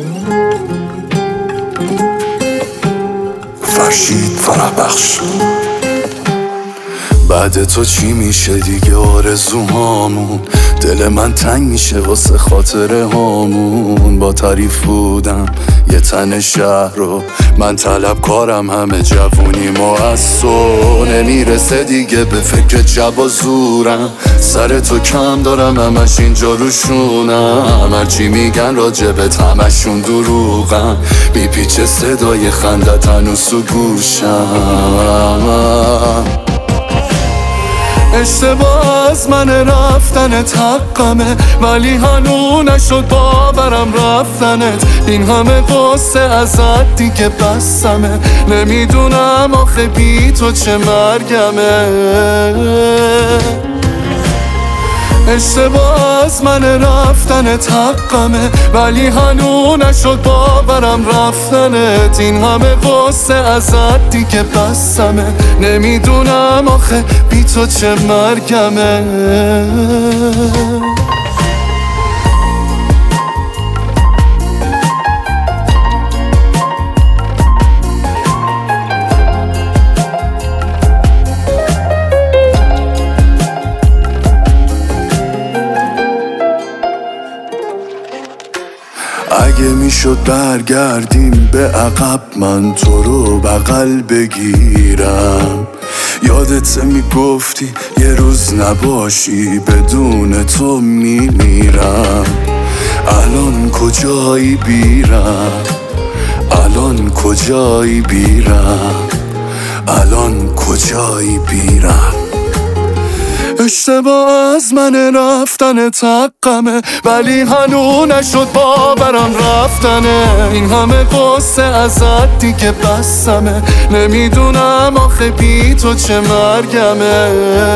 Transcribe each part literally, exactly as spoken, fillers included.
فرشید فرهبخش. بعد تو چی میشه دیگه آرزوهامون؟ دل من تنگ میشه واسه خاطره هامون. با تعریف بودم یه تن شهر رو، من طلبکارم همه جوونیم و از تو نمیرسه دیگه به فکر جب و زورم. سر تو کم دارم همش اینجا روشونم، هرچی میگن راجبت همشون دروغم. میپیچه صدای خندت هنوز تو گوشم. اشتباه از من رفتنت حقمه، ولی هنو نشد باورم رفتنت. این همه قصه ازت دیگه بسمه، نمیدونم آخه بی تو چه مرگمه. اشتباه از من رفتنت حقمه، ولی هنو نشد باورم رفتنت. این همه قصه ازت دیگه بسمه، نمیدونم آخه بی تو چه مرگمه. اگه میشد برگردیم به عقب، من تو رو بغل بگیرم. یادت میگفتی یه روز نباشی بدون تو میمیرم. الان کجایی بیرم؟ الان کجایی بیرم؟ الان کجایی بیرم؟ اشتباه از من رفتنت حقمه، ولی هنو نشد باورم رفتنه. این همه قصه ازت دیگه بسمه، نمیدونم آخه بی تو چه مرگمه.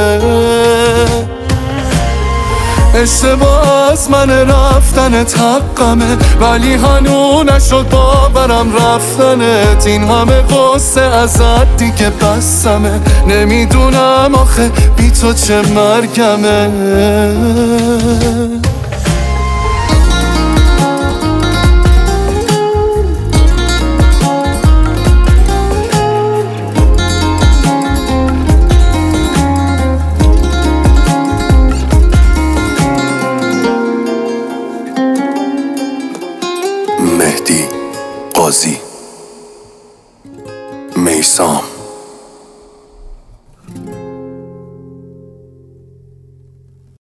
اشتباه از من رفتنت حقمه، ولی هنو نشد باورم رفتنت. این همه قصه ازت دیگه بسمه، نمیدونم آخه بی تو چه مرگمه. مهدی قاضی.